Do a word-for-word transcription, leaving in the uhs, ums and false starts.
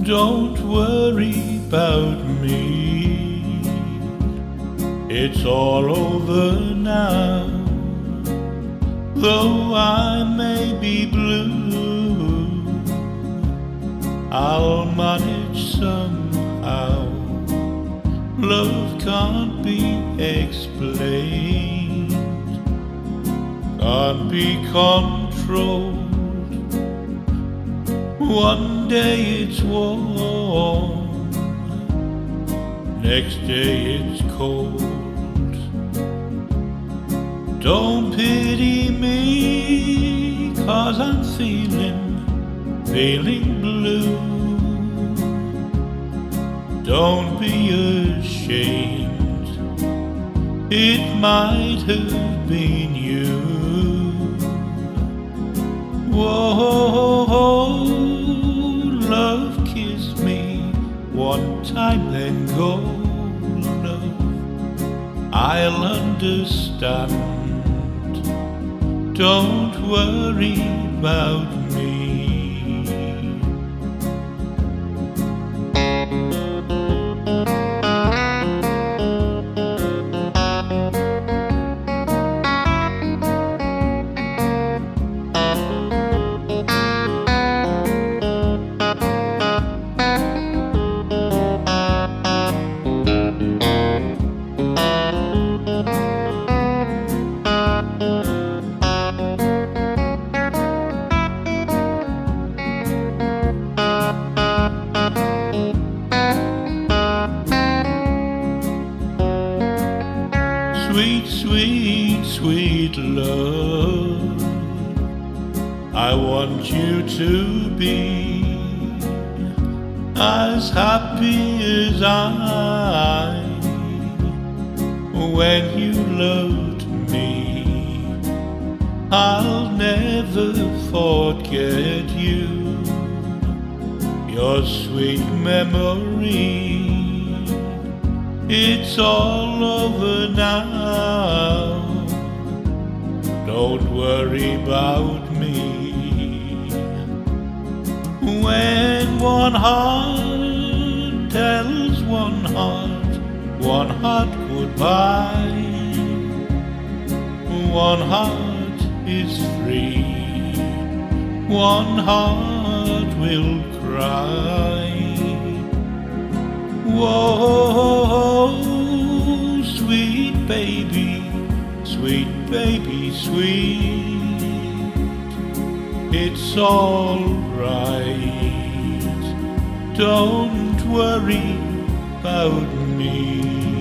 Don't worry about me. It's all over now. Though I may be blue, I'll manage somehow. Love can't be explained, can't be controlled. One day it's warm, next day it's cold. Don't pity me, 'cause I'm feeling, feeling blue. Don't be ashamed, it might have been you. Whoa, love, kiss me one time, then go, love. I'll understand. Don't worry about me. Sweet, sweet, sweet love, I want you to be as happy as I when you loved me. I'll never forget you, your sweet memory. It's all over now. Don't worry about me. When one heart tells one heart, one heart goodbye, one heart is free, one heart will cry. Whoa, sweet baby, sweet baby, sweet. It's all right. Don't worry about me.